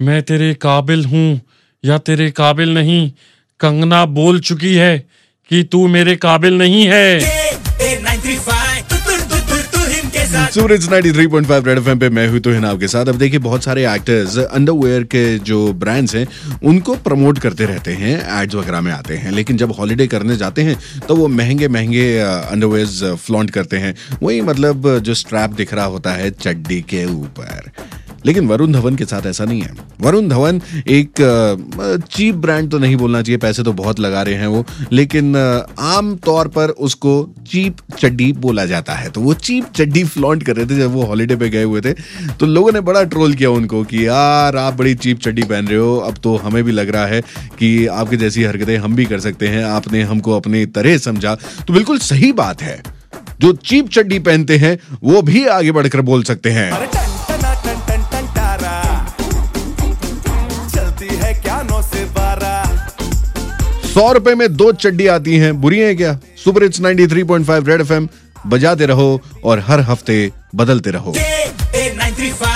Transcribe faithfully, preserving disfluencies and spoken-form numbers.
मैं तेरे काबिल हूँ या तेरे काबिल नहीं, कंगना बोल चुकी है कि तू मेरे काबिल नहीं है। सूरज तिरानवे पॉइंट पाँच रेड एफएम पे मैं हूं तो हिनाब के साथ। अब देखिए बहुत सारे एक्टर्स अंडरवेयर के जो ब्रांड्स हैं उनको प्रमोट करते रहते हैं, एड्स वगैरह में आते हैं, लेकिन जब हॉलिडे करने जाते हैं तो वो महंगे महंगे अंडरवेयर्स फ्लॉन्ट करते हैं। वही मतलब जो स्ट्रैप दिख रहा होता है चड्डी के ऊपर। लेकिन वरुण धवन के साथ ऐसा नहीं है। वरुण धवन एक चीप ब्रांड तो नहीं बोलना चाहिए, पैसे तो बहुत लगा रहे हैं वो, लेकिन आम तौर पर उसको चीप चड्डी बोला जाता है। तो वो चीप चड्डी फ्लॉन्ट कर रहे थे जब वो हॉलिडे पे गए हुए थे, तो लोगों ने बड़ा ट्रोल किया उनको कि यार आप बड़ी चीप चड्डी पहन रहे हो, अब तो हमें भी लग रहा है कि आपकी जैसी हरकतें हम भी कर सकते हैं, आपने हमको अपनी तरह समझा। तो बिल्कुल सही बात है, जो चीप चड्डी पहनते हैं वो भी आगे बढ़कर बोल सकते हैं। सौ रुपए में दो चड्डी आती हैं, बुरी हैं क्या? सुपर हिट्स तिरानवे पॉइंट पाँच रेड एफएम बजाते रहो और हर हफ्ते बदलते रहो।